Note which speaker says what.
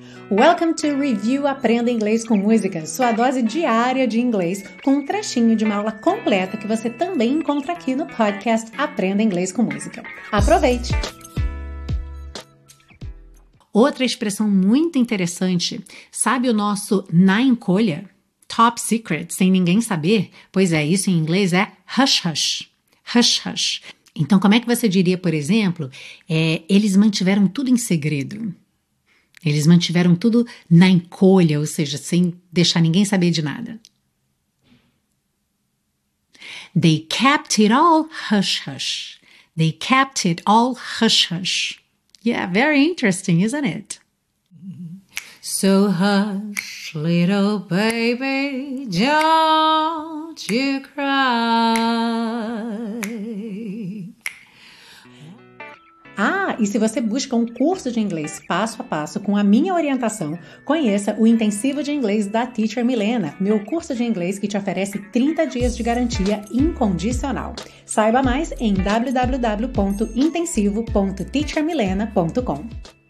Speaker 1: Welcome to Review Aprenda Inglês com Música, sua dose diária de inglês com um trechinho de uma aula completa que você também encontra aqui no podcast Aprenda Inglês com Música. Aproveite! Outra expressão muito interessante, sabe o nosso na encolha? Top secret, sem ninguém saber? Pois é, isso em inglês é hush hush. Hush hush. Então, como é que você diria, por exemplo, eles mantiveram tudo em segredo? Eles mantiveram tudo na encolha, ou seja, sem deixar ninguém saber de nada. They kept it all hush hush. They kept it all hush hush. Yeah, very interesting, isn't it? So hush, little baby, don't you cry. E se você busca um curso de inglês passo a passo com a minha orientação, conheça o Intensivo de Inglês da Teacher Milena, meu curso de inglês que te oferece 30 dias de garantia incondicional. Saiba mais em www.intensivo.teachermilena.com.